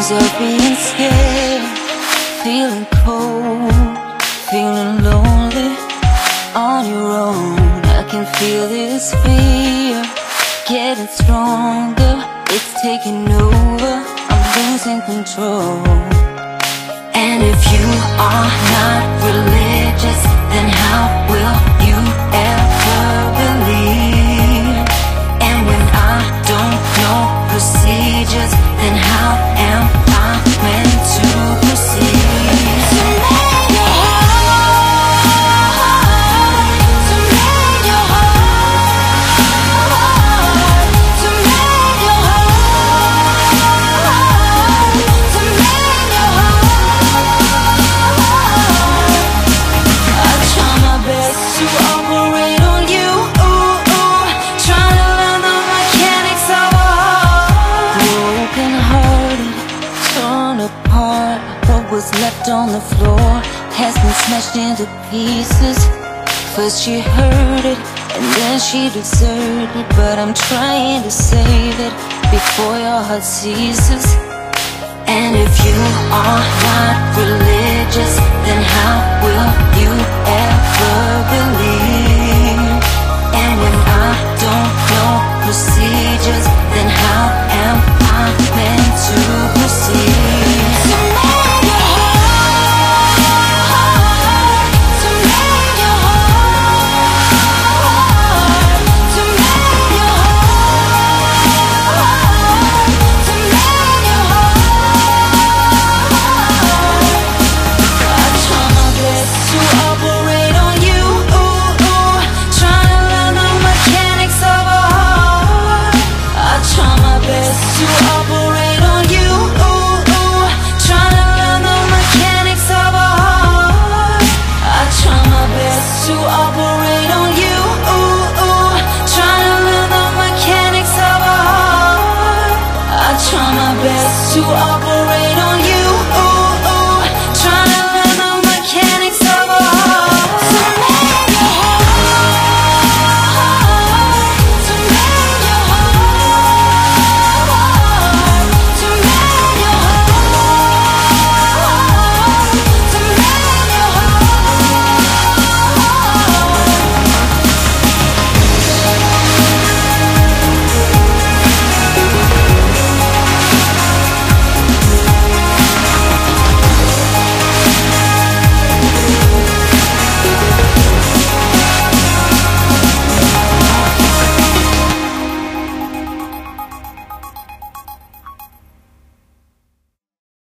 of being scared, feeling cold, feeling lonely on your own. I can feel this fear getting stronger, it's taking over, I'm losing control. And if you are not religious, then how will you ever believe? And when I don't know procedures, then how am I meant to proceed? To mend your heart, to mend your heart, to mend your heart, to mend your heart. I try my best to operate on you, trying to learn the mechanics of a heart. Broken hearted, torn apart, what was left on the floor has been smashed into pieces. First she heard it, and then she deserted, but I'm trying to save it before your heart ceases. And if you are not religious, then how will you ever believe? And when I don't know procedures, then how am I meant to proceed? To mend your heart, to mend your heart, to mend your heart, to mend your heart. I try my best to operate on you, trying to learn the mechanics of a heart. I try my best to operate on you, trying to learn the mechanics of a heart. I try my best to operate on you, trying to learn the mechanics of a heart. I try my best to operate